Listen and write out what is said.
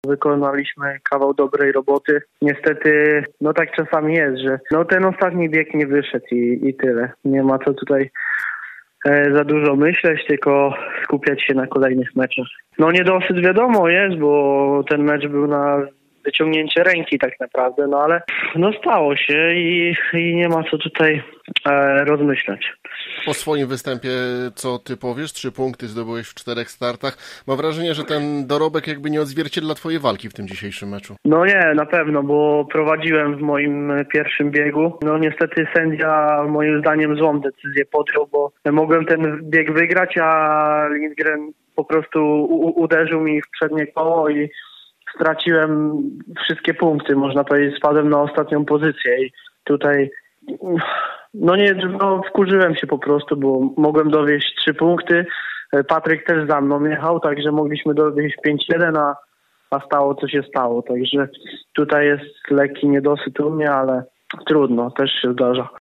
Wykonaliśmy kawał dobrej roboty. Niestety, tak czasami jest, że ten ostatni bieg nie wyszedł i tyle. Nie ma co tutaj za dużo myśleć, tylko skupiać się na kolejnych meczach. Niedosyt wiadomo jest, bo ten mecz był na wyciągnięcie ręki tak naprawdę, ale stało się i nie ma co tutaj rozmyślać. Po swoim występie, co ty powiesz? 3 punkty zdobyłeś w 4 startach. Mam wrażenie, że ten dorobek jakby nie odzwierciedla twojej walki w tym dzisiejszym meczu. Nie, na pewno, bo prowadziłem w moim pierwszym biegu. Niestety sędzia moim zdaniem złą decyzję podjął, bo mogłem ten bieg wygrać, a Lindgren po prostu uderzył mi w przednie koło i straciłem wszystkie punkty, można powiedzieć, spadłem na ostatnią pozycję i tutaj wkurzyłem się po prostu, bo mogłem dowieść 3 punkty. Patryk też za mną jechał, także mogliśmy dowieść 5-1, a stało co się stało. Także tutaj jest lekki niedosyt u mnie, ale trudno, też się zdarza.